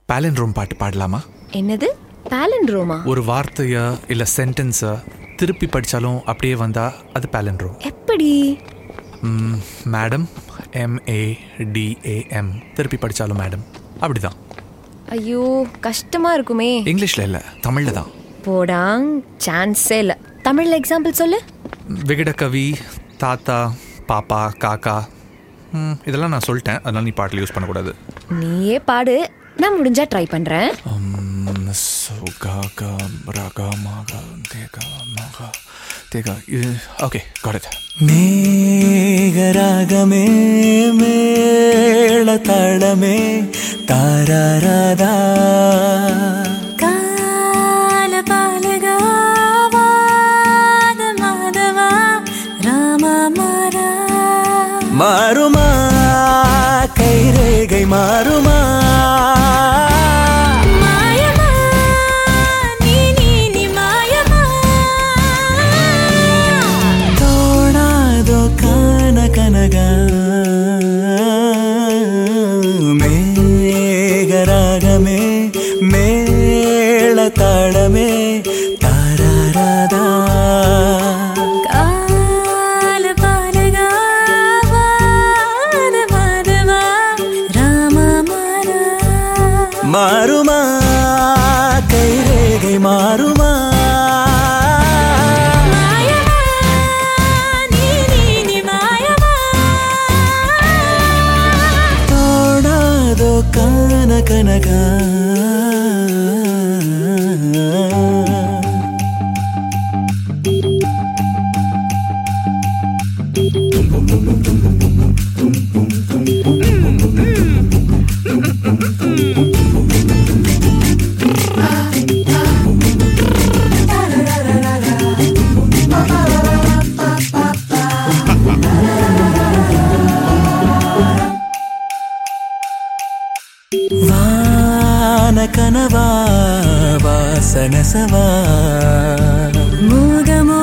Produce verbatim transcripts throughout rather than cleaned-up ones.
பாலண்ட்ரோம் பாட்டு பாடலாமா? என்னது பாலண்ட்ரோமா? ஒரு வார்த்தைய இல்ல சென்டென்ஸ திருப்பி படிச்சாலும் அப்படியே வந்தா அது பாலண்ட்ரோம். எப்படி? Madam, M A D A M, திருப்பி படிச்சாலும் மேடம், அப்படிதான். ஐயோ கஷ்டமா இருக்குமே. இங்கிலீஷ்ல இல்ல, தமிழ்ல தான். போடாங், சான்ஸே இல்ல. தமிழ்ல எக்ஸாம்பிள் சொல்லு. விகடகவி, தாத்தா, பாப்பா, காக்கா, இதெல்லாம் நான் சொல்லிட்டேன். அதனால நீ பாட்டில் யூஸ் பண்ணக்கூடாது. நீயே பாடு, நான் முடிஞ்சா ட்ரை பண்றேன். Okay, got it. மேகராகமே மேள தாளமே தாராராதா கால பாலகா வாத மாதவா ராமா மாரா மாறுமா கைரேகை மாறுமா மாயமா நீ நீ நீ மாயமா தோணாதோ கான கனகா மேகராகமே மேள தாளமே தாராராதா மாறுமா கைரேகை மாறுமா மாயமா நீ நீ நீ மாயமா தோணாதோ கான கனகா வான கனவா வாசனசவா மூகமோ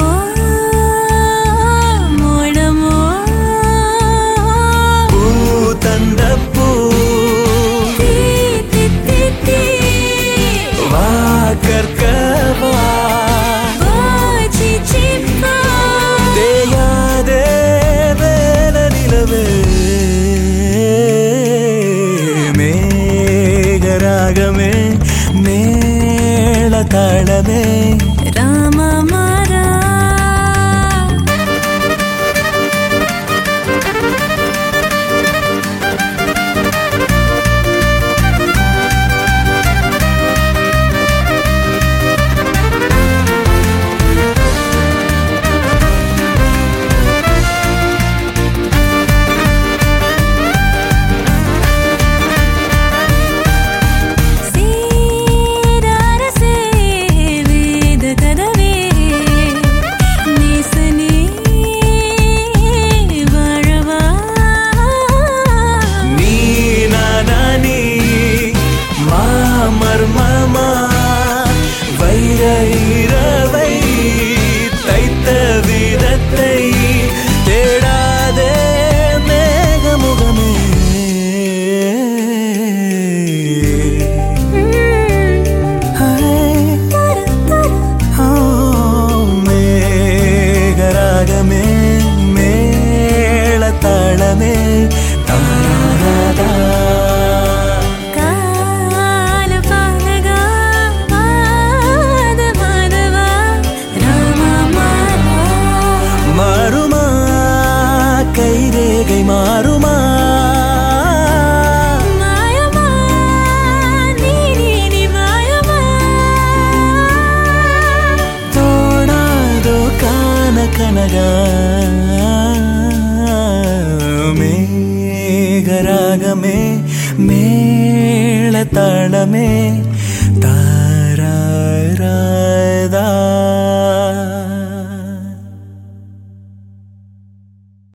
மோடமோ பூ தந்த பூ வா கற்கவா தேயாதே வேல நிலவே ராகமே மேள தாளமே ராமா மாரா மர்மமா வைரவை தைத்த விதத்தை தேடாதே மேகமுகமே மேகராகமே மேள தாளமே தாராதா கைரேகை மாறுமா மாயமா நீ நீ நீ மாயமா தோணாதோ கான கனகா மேகராகமே மேள தாளமே தாராராதா